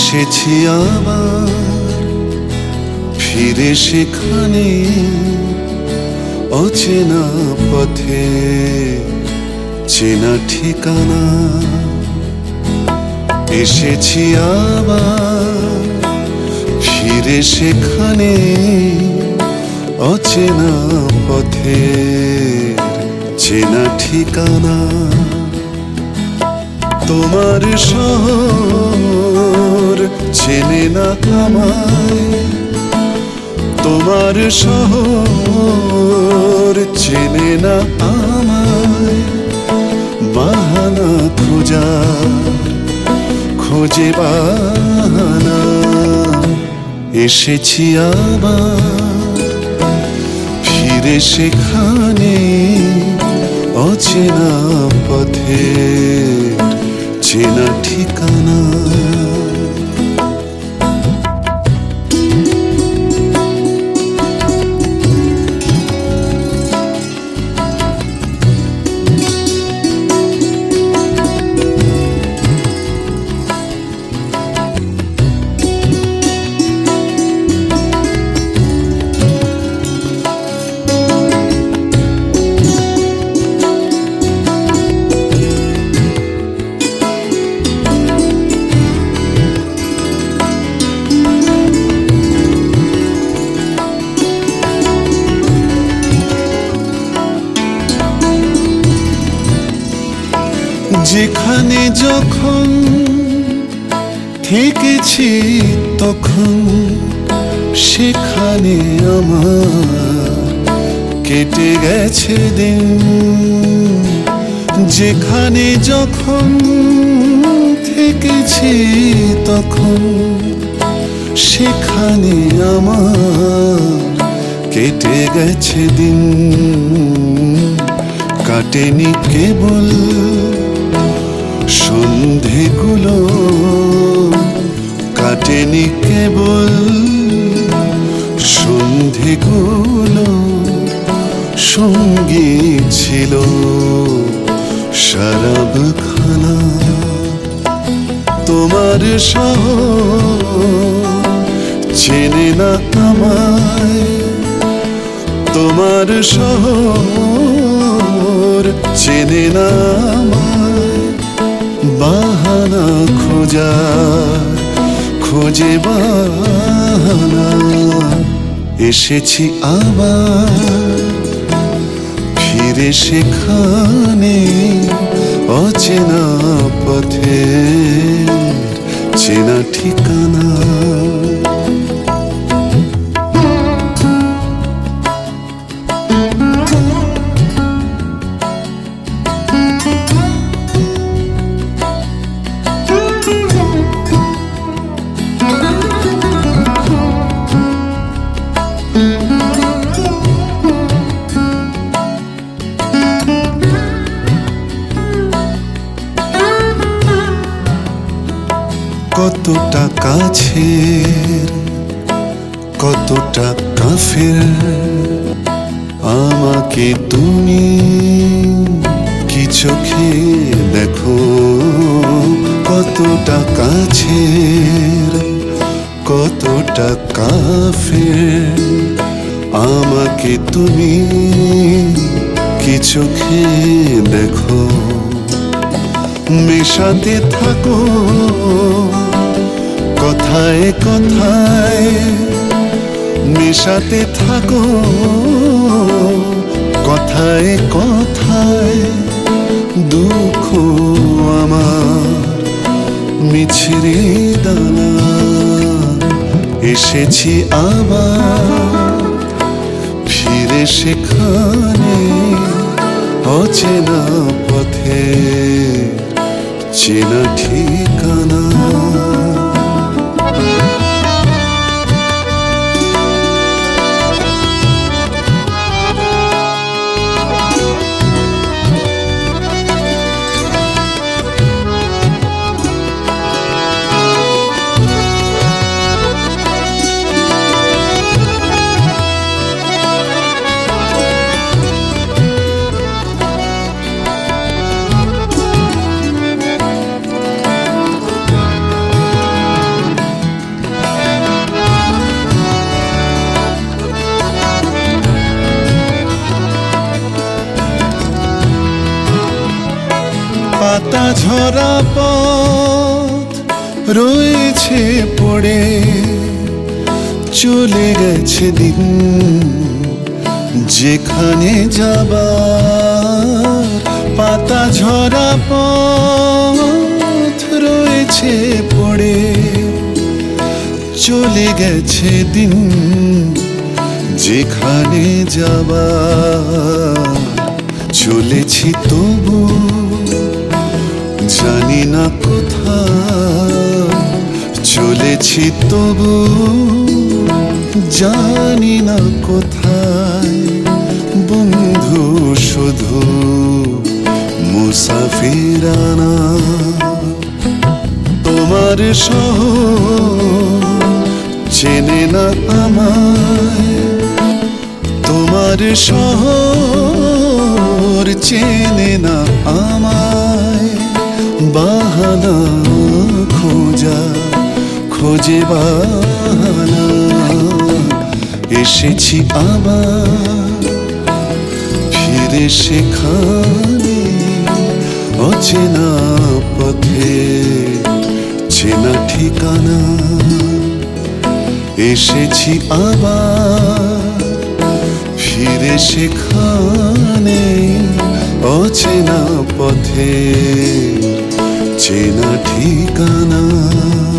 এসেছি আবার ফিরে সেখানে, অচেনা পথে চেনা ঠিকানা। এসেছি আবার ফিরে সেখানে, অচেনা পথে চেনা ঠিকানা। তোমার শহর চেনে না আমায়, তোমার শহর চেনে না আমায়। বাহানা খোঁজে বাহানা। এসেছি আবার ফিরে সেখানে, অচেনা পথে চেনা ঠিকানা। যেখানে যখন থেকেছি তখন, সেখানে আমার কেটে গেছে দিন। যেখানে যখন থেকেছি তখন, সেখানে আমার কেটে গেছে দিন। কাটেনি কেবল সন্ধেগুলো, কাটেনি কেবল সন্ধেগুলো, সঙ্গী ছিল শরাবখানা। তোমার শহর চেনে না আমায়, তোমার শহর চেনে না আমায়। বাহানা খোঁজে বাহানা। এসেছি আবার ফিরে সেখানে, অচেনা পথে চেনা ঠিকানা। কতটা কাছের কতটা কাফের, আমাকে তুমি কি চোখে দেখো। কতটা কাছের কতটা কাফের, আমাকে তুমি কি চোখে দেখো। মেশাতে থাকো কথায় কথায়, মেশাতে থাকো কথায় কথায়। দুঃখ আমার মিছরি দানা। এসেছি আবার ফিরে সেখানে, অচেনা পথে চেনা ঠিকানা। পাতা ঝরা পথ রয়েছে পড়ে, চলে গেছে দিন যেখানে যাবার। পাতা ঝরা পথ রয়েছে পড়ে, চলে গেছে দিন যেখানে যাবার। চলেছি তবু জানি না কোথায়, চলেছি তবু জানি না কোথায়। বন্ধু শুধু মুসাফিরানা, তোমার শহর চেনে না আমায়, তোমার শহর চেনে না আমায়। বাহানা খোঁজা খোঁজে বাহানা, এসেছি আবার ফিরে সেখানে। অচেনা পথে চেনা ঠিকানা, এসেছি আবার ফিরে সেখানে। অচেনা পথে চেনা ঠিকানা।